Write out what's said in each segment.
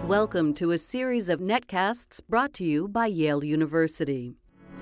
Welcome to a series of netcasts brought to you by Yale University.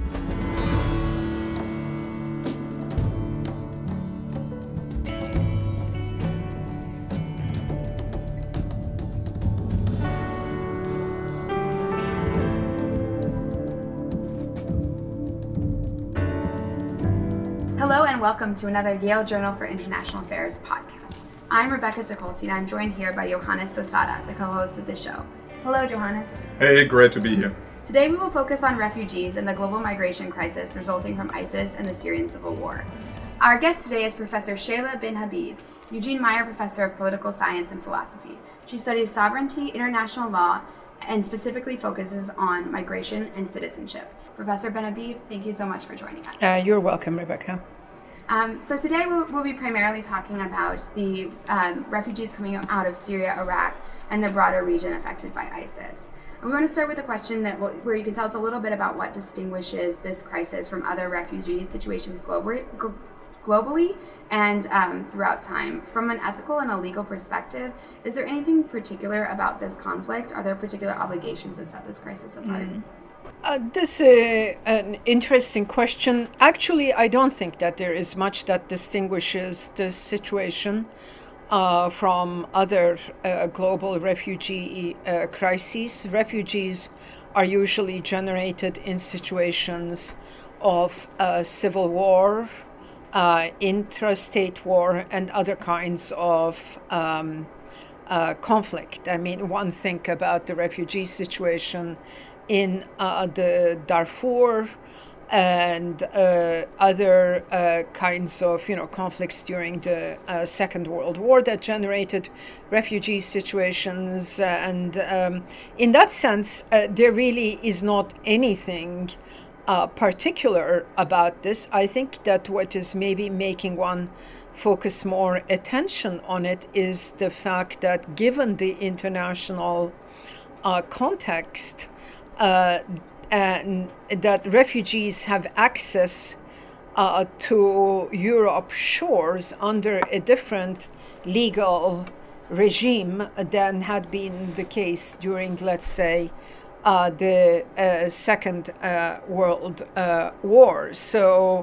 Hello and welcome to another Yale Journal for International Affairs podcast. I'm Rebecca Tucholsky and I'm joined here by Johannes Sosada, the co-host of the show. Hello, Johannes. Hey, great to be here. Today we will focus on refugees and the global migration crisis resulting from ISIS and the Syrian civil war. Our guest today is Professor Shayla bin Habib, Eugene Meyer Professor of Political Science and Philosophy. She studies sovereignty, international law, and specifically focuses on migration and citizenship. Professor bin Habib, thank you so much for joining us. You're welcome, Rebecca. So today we'll be primarily talking about the refugees coming out of Syria, Iraq, and the broader region affected by ISIS. And we want to start with a question where you can tell us a little bit about what distinguishes this crisis from other refugee situations globally and throughout time. From an ethical and a legal perspective, is there anything particular about this conflict? Are there particular obligations that set this crisis apart? This is an interesting question. Actually, I don't think that there is much that distinguishes this situation from other global refugee crises. Refugees are usually generated in situations of civil war, intrastate war, and other kinds of conflict. I mean, one think about the refugee situation in the Darfur and other kinds of conflicts during the Second World War that generated refugee situations. And in that sense, there really is not anything particular about this. I think that what is maybe making one focus more attention on it is the fact that given the international context, and that refugees have access to Europe's shores under a different legal regime than had been the case during, let's say, the Second World War. So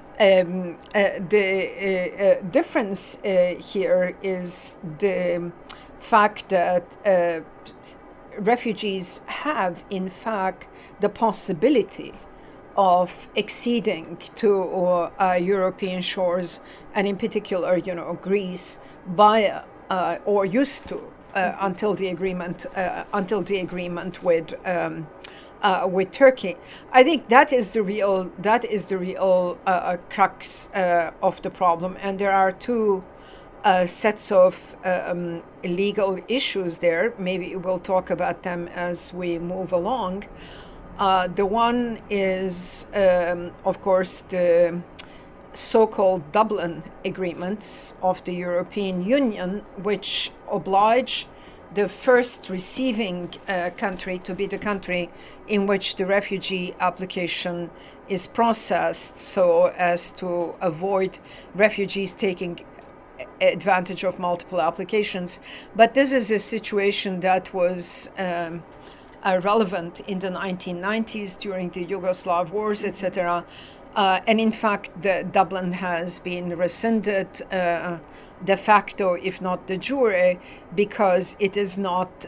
the difference here is the fact that refugees have, in fact, the possibility of acceding to European shores, and in particular, Greece, by or used to until the agreement with Turkey. I think that is the real crux of the problem, and there are two sets of legal issues there. Maybe we'll talk about them as we move along. The one is, of course, the so-called Dublin agreements of the European Union, which oblige the first receiving country to be the country in which the refugee application is processed, so as to avoid refugees taking advantage of multiple applications. But this is a situation that was relevant in the 1990s during the Yugoslav wars, etc. And in fact, the Dublin has been rescinded de facto, if not de jure, because it is not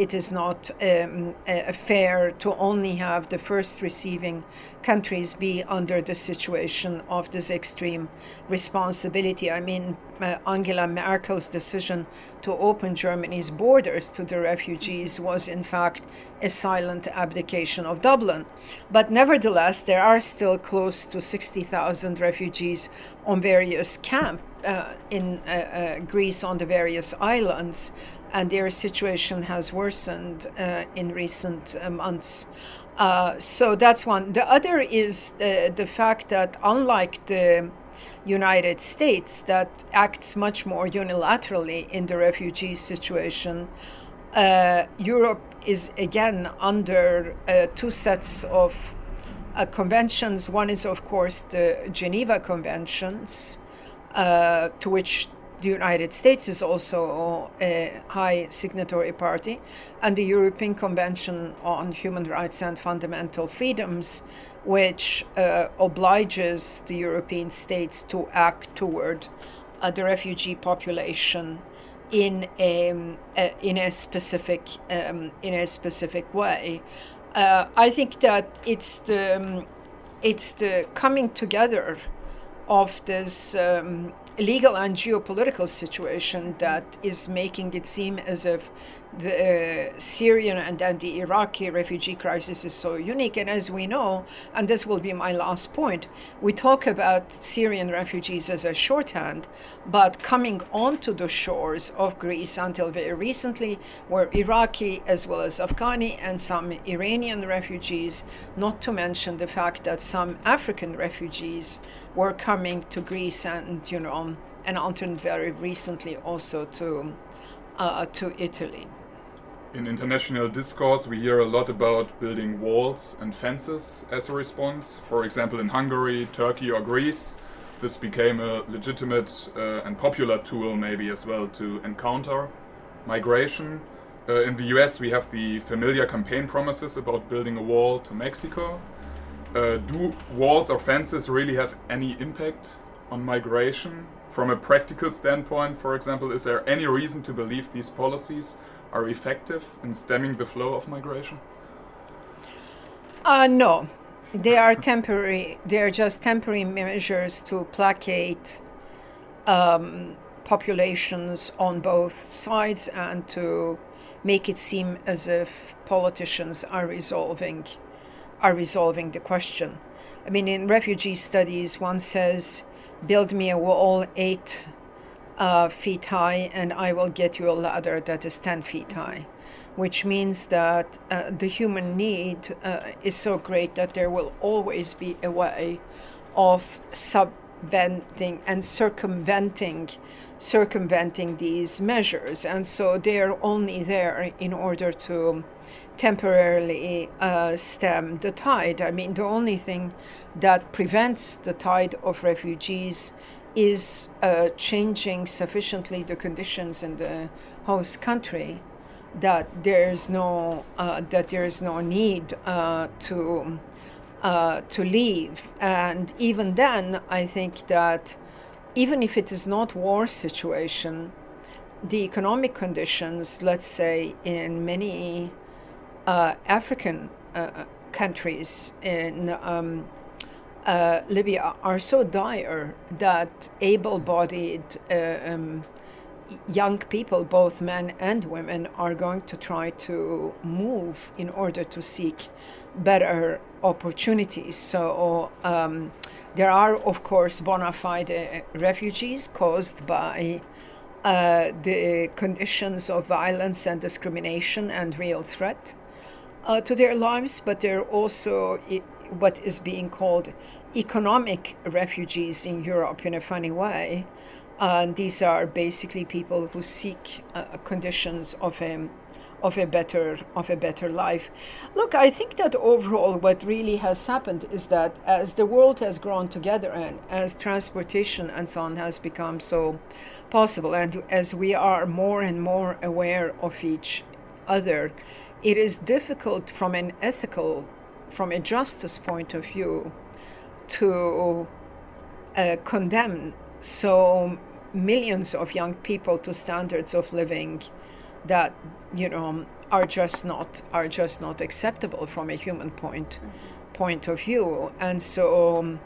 fair to only have the first receiving countries be under the situation of this extreme responsibility. I mean, Angela Merkel's decision to open Germany's borders to the refugees was in fact a silent abdication of Dublin. But nevertheless, there are still close to 60,000 refugees on various camps in Greece, on the various islands, and their situation has worsened in recent months. So that's one. The other is the fact that unlike the United States, that acts much more unilaterally in the refugee situation, Europe is again under two sets of conventions. One is, of course, the Geneva Conventions, to which the United States is also a high signatory party, and the European Convention on Human Rights and Fundamental Freedoms, which obliges the European states to act toward the refugee population in a specific way. I think that it's the coming together of this legal and geopolitical situation that is making it seem as if the Syrian and then the Iraqi refugee crisis is so unique. And as we know, and this will be my last point, we talk about Syrian refugees as a shorthand, but coming onto the shores of Greece until very recently were Iraqi as well as Afghani and some Iranian refugees, not to mention the fact that some African refugees were coming to Greece and until very recently also to Italy. In international discourse, we hear a lot about building walls and fences as a response. For example, in Hungary, Turkey, or Greece, this became a legitimate and popular tool maybe as well to encounter migration. In the US, we have the familiar campaign promises about building a wall to Mexico. Do walls or fences really have any impact on migration? From a practical standpoint, for example, is there any reason to believe these policies are effective in stemming the flow of migration? No, they are temporary. They are just temporary measures to placate populations on both sides and to make it seem as if politicians are resolving the question. I mean, in refugee studies, one says, build me a wall 8 feet high and I will get you a ladder that is 10 feet high, which means that the human need is so great that there will always be a way of subventing and circumventing these measures. And so they're only there in order to temporarily stem the tide. I mean, the only thing that prevents the tide of refugees is changing sufficiently the conditions in the host country that there is no need to leave. And even then, I think that even if it is not war situation, the economic conditions, let's say in many African countries in Libya are so dire that able-bodied young people, both men and women, are going to try to move in order to seek better opportunities. So there are, of course, bona fide refugees caused by the conditions of violence and discrimination and real threat to their lives, but there are also what is being called economic refugees in Europe in a funny way. These are basically people who seek conditions of a better life. Look, I think that overall what really has happened is that as the world has grown together and as transportation and so on has become so possible, and as we are more and more aware of each other, it is difficult from a justice point of view to condemn so millions of young people to standards of living that are just not acceptable from a human point of view. And so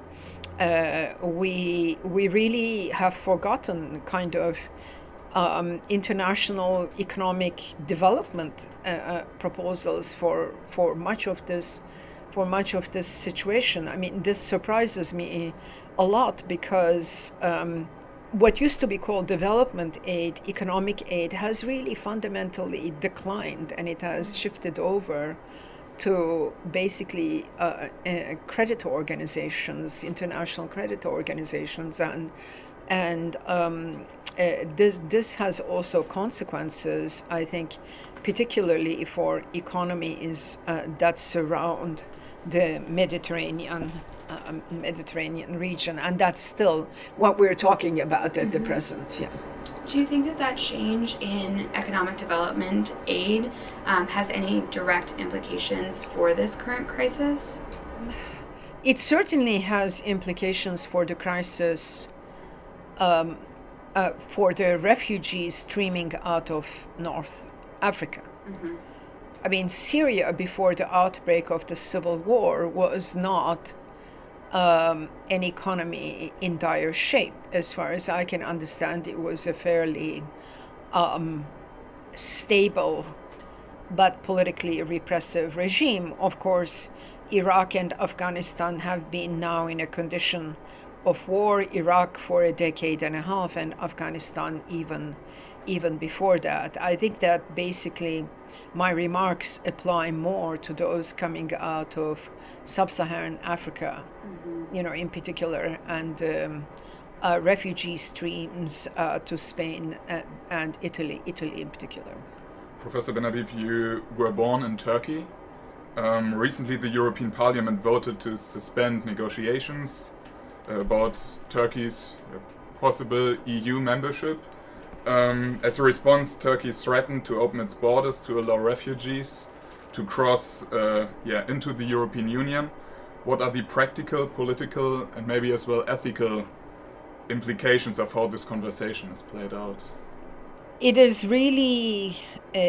we really have forgotten kind of international economic development proposals for much of this situation. I mean, this surprises me a lot because what used to be called development aid, economic aid, has really fundamentally declined, and it has shifted over to basically credit organizations, international credit organizations, and this has also consequences, I think, particularly for economies that surround the Mediterranean Mediterranean region, and that's still what we're talking about at the present. Yeah. Do you think that that change in economic development aid has any direct implications for this current crisis? It certainly has implications for the crisis, for the refugees streaming out of North Africa. Mm-hmm. I mean, Syria, before the outbreak of the civil war, was not an economy in dire shape. As far as I can understand, it was a fairly stable but politically repressive regime. Of course, Iraq and Afghanistan have been now in a condition of war. Iraq for a decade and a half, and Afghanistan even before that. I think that basically my remarks apply more to those coming out of sub-Saharan Africa, in particular, and refugee streams to Spain and Italy in particular. Professor Benhabib, you were born in Turkey. Recently, the European Parliament voted to suspend negotiations about Turkey's possible EU membership. As a response, Turkey threatened to open its borders to allow refugees to cross into the European Union. What are the practical, political, and maybe as well ethical implications of how this conversation is played out? It is really,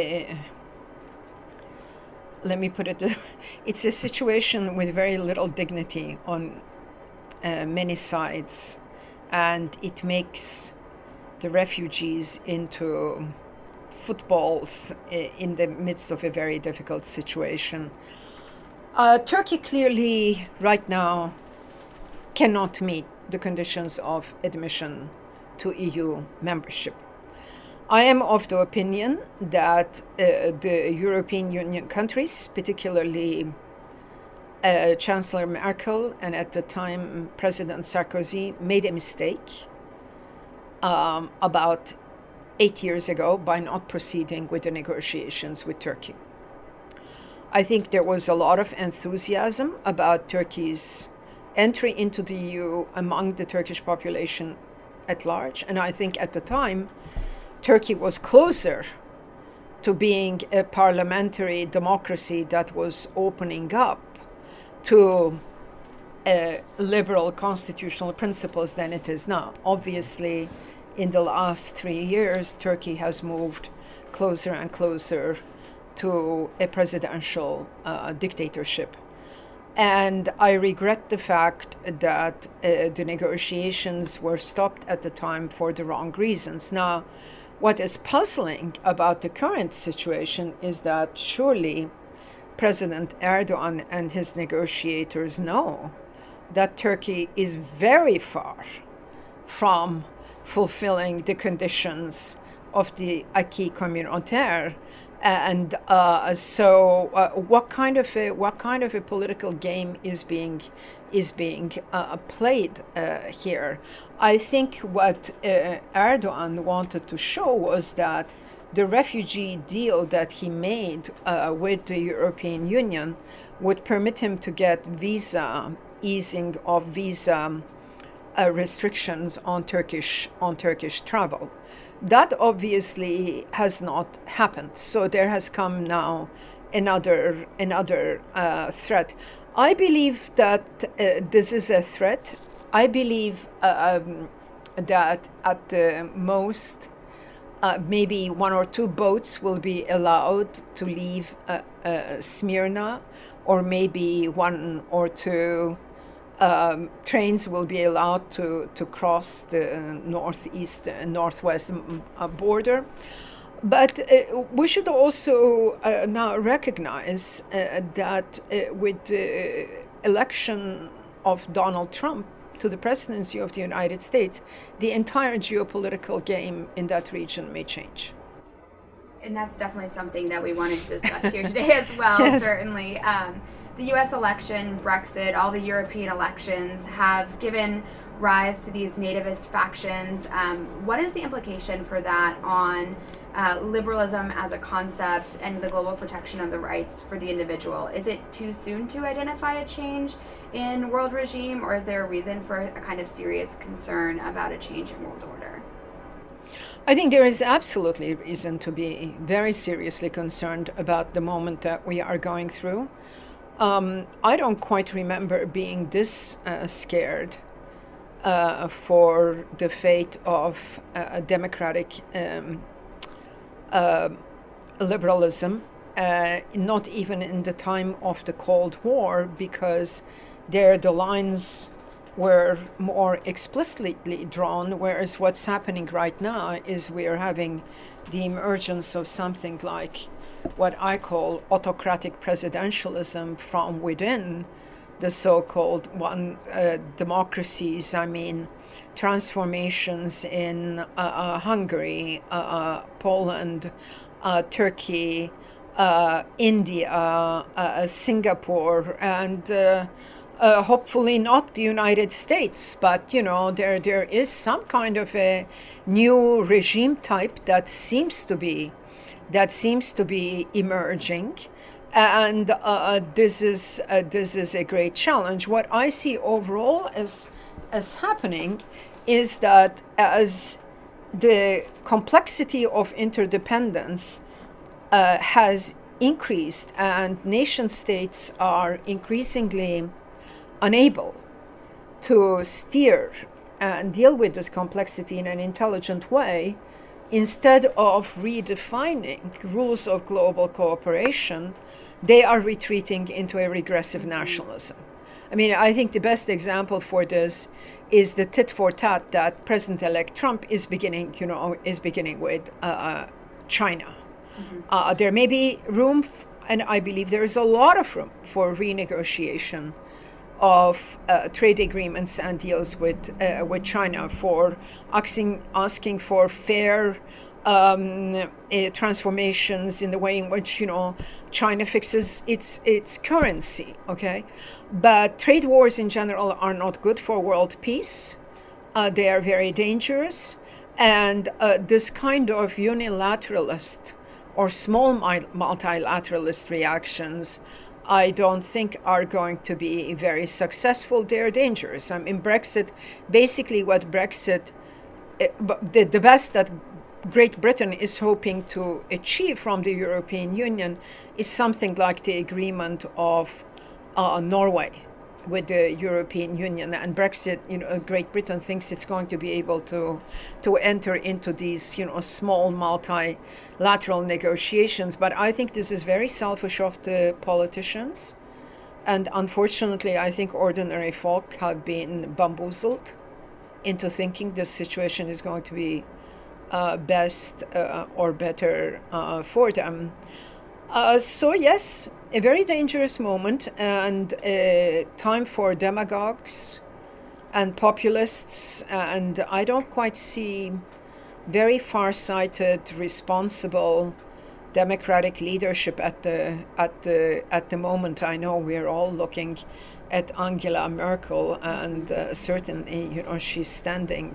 let me put it this way, it's a situation with very little dignity on many sides, and it makes the refugees into footballs in the midst of a very difficult situation. Turkey clearly right now cannot meet the conditions of admission to EU membership. I am of the opinion that the European Union countries, particularly Chancellor Merkel and at the time President Sarkozy, made a mistake about 8 years ago by not proceeding with the negotiations with Turkey. I think there was a lot of enthusiasm about Turkey's entry into the EU among the Turkish population at large, and I think at the time Turkey was closer to being a parliamentary democracy that was opening up to liberal constitutional principles than it is now. Obviously, in the last 3 years, Turkey has moved closer and closer to a presidential dictatorship. And I regret the fact that the negotiations were stopped at the time for the wrong reasons. Now, what is puzzling about the current situation is that surely President Erdogan and his negotiators know that Turkey is very far from fulfilling the conditions of the acquis communautaire, and so what kind of a political game is being played here? I think what Erdogan wanted to show was that the refugee deal that he made with the European Union would permit him to get easing of visa restrictions on Turkish travel. That obviously has not happened. So there has come now another threat. I believe that this is a threat. I believe that at the most, maybe 1 or 2 boats will be allowed to leave Smyrna, or maybe 1 or 2 trains will be allowed to cross the northwest border. But we should also now recognize that with the election of Donald Trump to the presidency of the United States, the entire geopolitical game in that region may change. And that's definitely something that we wanted to discuss here today as well, yes. Certainly. The U.S. election, Brexit, all the European elections have given rise to these nativist factions. What is the implication for that on liberalism as a concept and the global protection of the rights for the individual? Is it too soon to identify a change in world regime, or is there a reason for a kind of serious concern about a change in world order? I think there is absolutely reason to be very seriously concerned about the moment that we are going through. I don't quite remember being this scared for the fate of democratic liberalism, not even in the time of the Cold War, because there the lines were more explicitly drawn, whereas what's happening right now is we are having the emergence of something like what I call autocratic presidentialism from within the so-called democracies. I mean, transformations in Hungary, Poland, Turkey, India, Singapore, and hopefully not the United States, but there is some kind of a new regime type that seems to be emerging, and this is a great challenge. What I see overall as happening is that as the complexity of interdependence has increased and nation states are increasingly unable to steer and deal with this complexity in an intelligent way, instead of redefining rules of global cooperation, they are retreating into a regressive nationalism. I mean, I think the best example for this is the tit for tat that President-elect Trump is beginning with China. Mm-hmm. There may be room, and I believe there is a lot of room for renegotiation of trade agreements and deals with China, for asking for fair transformations in the way in which China fixes its currency. Okay, but trade wars in general are not good for world peace. They are very dangerous, and this kind of unilateralist or small multilateralist reactions, I don't think are going to be very successful. They're dangerous. I mean, Brexit, basically what Brexit, the best that Great Britain is hoping to achieve from the European Union is something like the agreement of Norway with the European Union. And Brexit, Great Britain thinks it's going to be able to enter into these, small multilateral negotiations. But I think this is very selfish of the politicians. And unfortunately, I think ordinary folk have been bamboozled into thinking this situation is going to be best or better for them. So yes, a very dangerous moment, and a time for demagogues and populists, and I don't quite see very far-sighted, responsible democratic leadership at the moment. I know we're all looking at Angela Merkel, and certainly, she's standing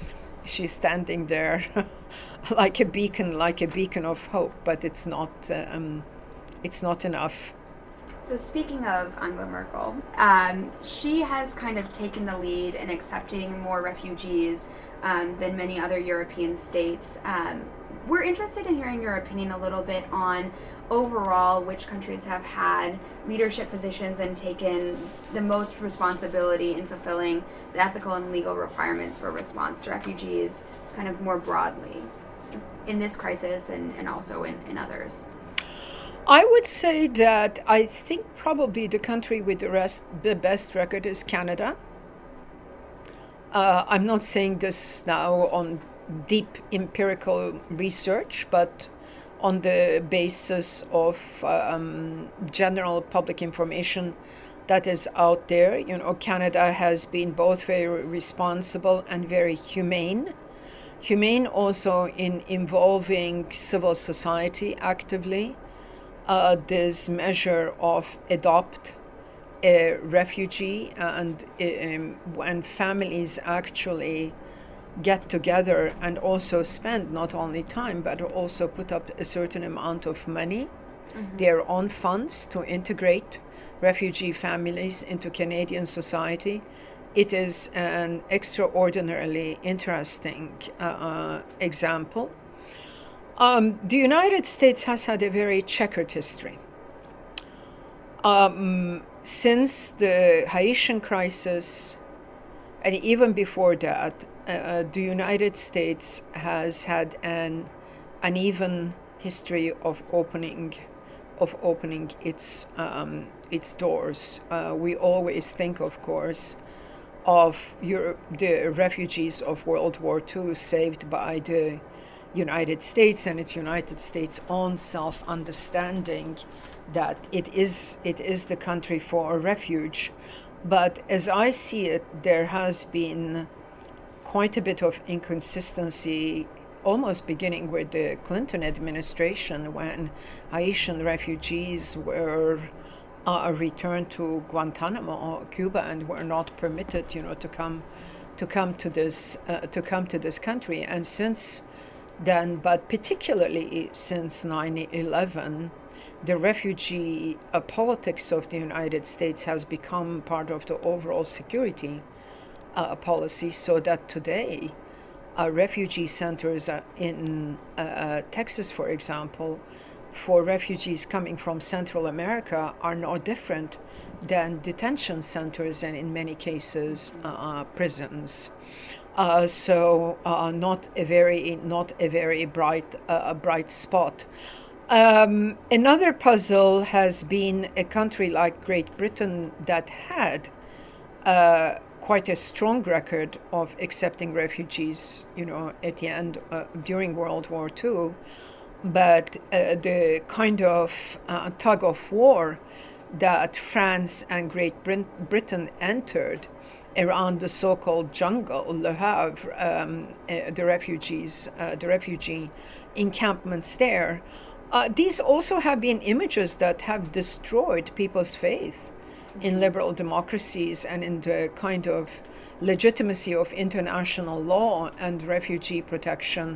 there like a beacon of hope, but it's not enough. So speaking of Angela Merkel, she has kind of taken the lead in accepting more refugees than many other European states. We're interested in hearing your opinion a little bit on overall which countries have had leadership positions and taken the most responsibility in fulfilling the ethical and legal requirements for response to refugees kind of more broadly in this crisis and also in others. I would say that I think probably the country with the best record is Canada. I'm not saying this now on deep empirical research, but on the basis of general public information that is out there. Canada has been both very responsible and very humane. Humane also in involving civil society actively. This measure of adopt a refugee, and when families actually get together and also spend not only time but also put up a certain amount of money, their own funds, to integrate refugee families into Canadian society, it is an extraordinarily interesting example. The United States has had a very checkered history. Since the Haitian crisis, and even before that, the United States has had an uneven history of opening its doors. We always think, of course, of the refugees of World War II saved by the United States and its United States' own self-understanding that it is the country for refuge. But as I see it, there has been quite a bit of inconsistency, almost beginning with the Clinton administration, when Haitian refugees were returned to Guantanamo, Cuba, and were not permitted, to come to this country. And since then, but particularly since 9/11, the refugee politics of the United States has become part of the overall security policy, so that today refugee centers in Texas, for example, for refugees coming from Central America are no different than detention centers, and in many cases prisons. So not a very bright spot. Another puzzle has been a country like Great Britain that had quite a strong record of accepting refugees, at the end during World War II. But the kind of tug of war that France and Great Britain entered around the so-called jungle, Le Havre, the refugee encampments there, these also have been images that have destroyed people's faith in liberal democracies and in the kind of legitimacy of international law and refugee protection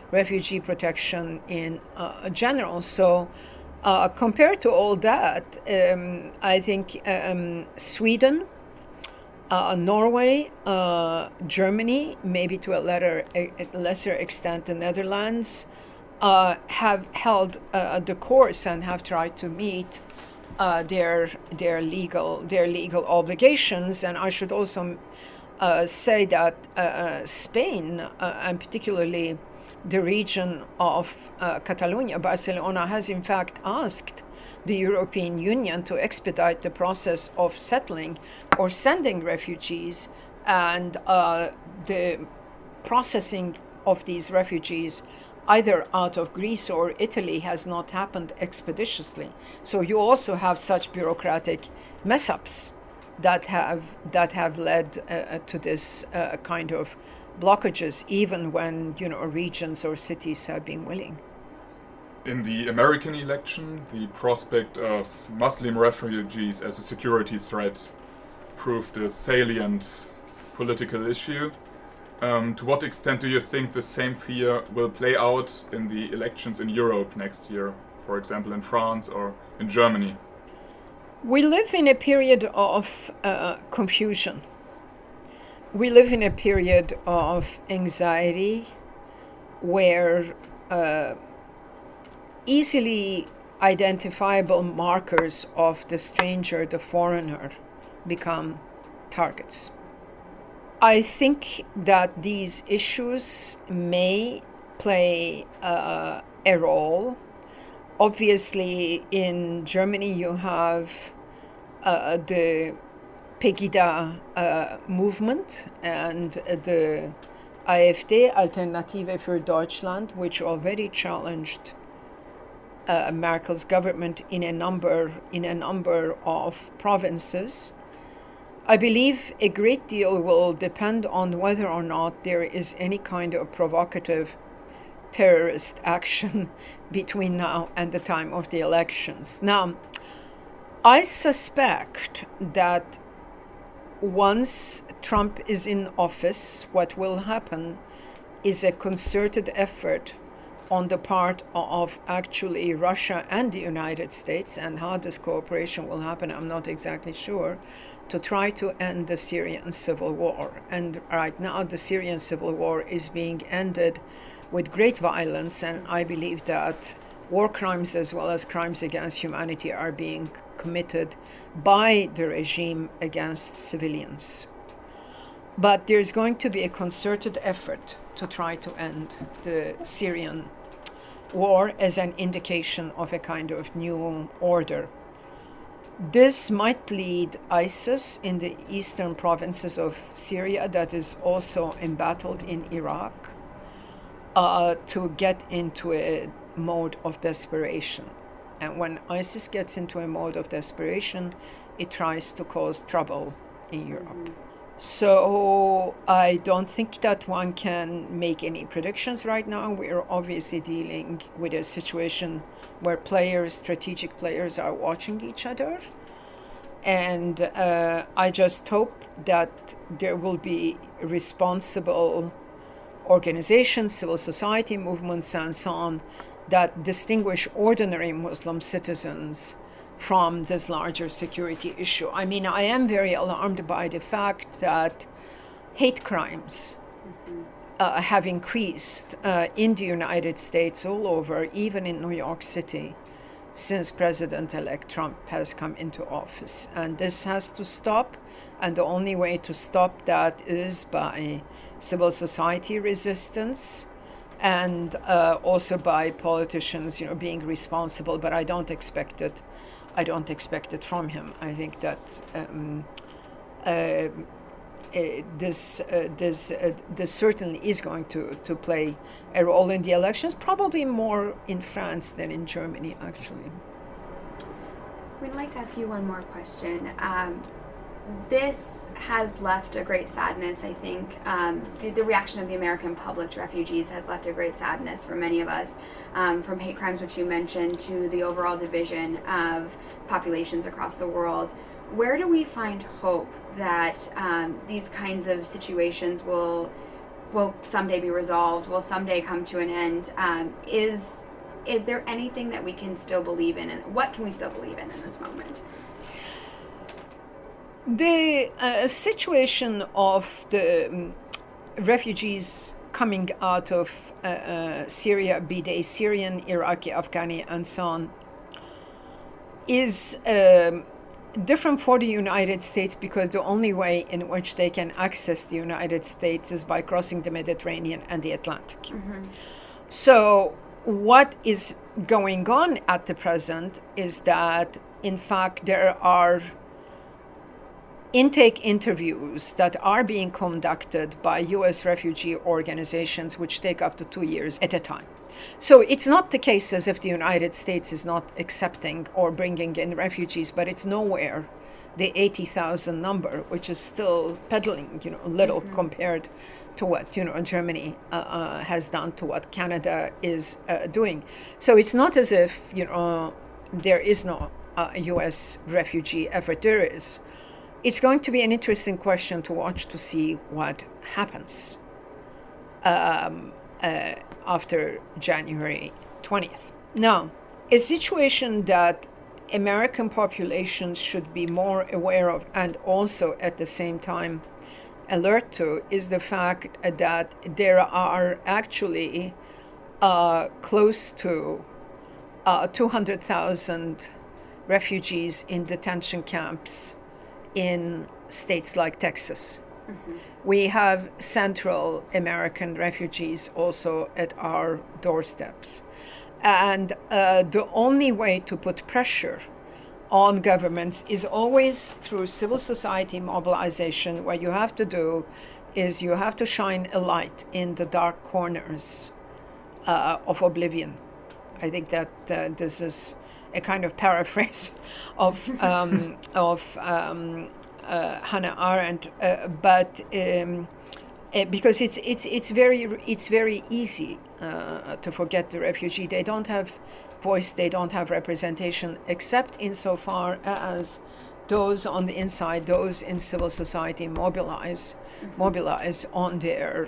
in general. So compared to all that, I think Sweden, Norway, Germany, maybe to a lesser extent the Netherlands, have held the course and have tried to meet their legal obligations. And I should also say that Spain, and particularly the region of Catalonia, Barcelona, has in fact asked the European Union to expedite the process of settling or sending refugees, and the processing of these refugees either out of Greece or Italy has not happened expeditiously. So you also have such bureaucratic mess-ups that have led to this kind of blockages, even when regions or cities have been willing. In the American election, the prospect of Muslim refugees as a security threat proved a salient political issue. To what extent do you think the same fear will play out in the elections in Europe next year, for example in France or in Germany? We live in a period of confusion. We live in a period of anxiety where easily identifiable markers of the stranger, the foreigner, become targets. I think that these issues may play a role. Obviously, in Germany, you have the Pegida movement and the AfD, Alternative für Deutschland, which already challenged Merkel's government in a number of provinces. I believe a great deal will depend on whether or not there is any kind of provocative terrorist action between now and the time of the elections. Now, I suspect that once Trump is in office, what will happen is a concerted effort on the part of actually Russia and the United States, and how this cooperation will happen, I'm not exactly sure, to try to end the Syrian civil war. And right now, the Syrian civil war is being ended with great violence, and I believe that war crimes as well as crimes against humanity are being committed by the regime against civilians. But there's going to be a concerted effort to try to end the Syrian war as an indication of a kind of new order. This might lead ISIS in the eastern provinces of Syria, that is also embattled in Iraq, to get into a mode of desperation. And when ISIS gets into a mode of desperation, it tries to cause trouble in Europe. So I don't think that one can make any predictions right now. We're obviously dealing with a situation where players, strategic players, are watching each other. And I just hope that there will be responsible organizations, civil society movements, and so on, that distinguish ordinary Muslim citizens from this larger security issue. I mean, I am very alarmed by the fact that hate crimes have increased in the United States all over, even in New York City, since President-elect Trump has come into office. And this has to stop, and the only way to stop that is by civil society resistance, and also by politicians, being responsible. But I don't expect it. I don't expect it from him. I think that this certainly is going to play a role in the elections, probably more in France than in Germany, actually. We'd like to ask you one more question. This has left a great sadness, I think. The reaction of the American public to refugees has left a great sadness for many of us, from hate crimes, which you mentioned, to the overall division of populations across the world. Where do we find hope that these kinds of situations will someday be resolved, will someday come to an end? Is there anything that we can still believe in, and what can we still believe in this moment? The situation of the refugees coming out of Syria, be they Syrian, Iraqi, Afghani, and so on, is different for the United States, because the only way in which they can access the United States is by crossing the Mediterranean and the Atlantic. Mm-hmm. So what is going on at the present is that, in fact, there are intake interviews that are being conducted by U.S. refugee organizations, which take up to 2 years at a time. So it's not the case as if the United States is not accepting or bringing in refugees, but it's nowhere the 80,000 number, which is still peddling, little mm-hmm. compared to what, Germany has done, to what Canada is doing. So it's not as if, there is no U.S. refugee effort. There is. It's going to be an interesting question to watch to see what happens after January 20th. Now, a situation that American populations should be more aware of, and also at the same time alert to, is the fact that there are actually close to 200,000 refugees in detention camps in states like Texas. Mm-hmm. We have Central American refugees also at our doorsteps. And the only way to put pressure on governments is always through civil society mobilization. What you have to do is you have to shine a light in the dark corners of oblivion. I think that this is a kind of paraphrase of Hannah Arendt, but because it's very easy to forget the refugee. They don't have voice, they don't have representation, except insofar as those on the inside, those in civil society mobilize on their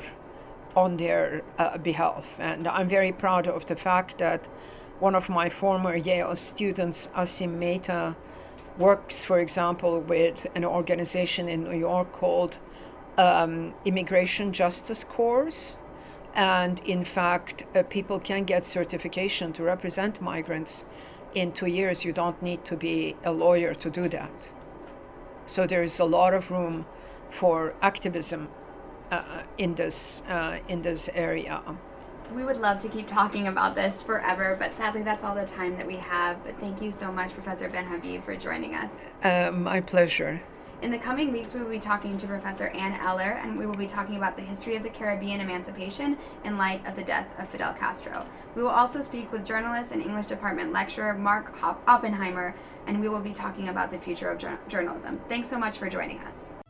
behalf. And I'm very proud of the fact that one of my former Yale students, Asim Mehta, works, for example, with an organization in New York called Immigration Justice Corps. And in fact, people can get certification to represent migrants in 2 years. You don't need to be a lawyer to do that. So there is a lot of room for activism in this area. We would love to keep talking about this forever, but sadly that's all the time that we have. But thank you so much, Professor Ben-Habib, for joining us. My pleasure. In the coming weeks, we will be talking to Professor Ann Eller, and we will be talking about the history of the Caribbean emancipation in light of the death of Fidel Castro. We will also speak with journalist and English department lecturer Mark Oppenheimer, and we will be talking about the future of journalism. Thanks so much for joining us.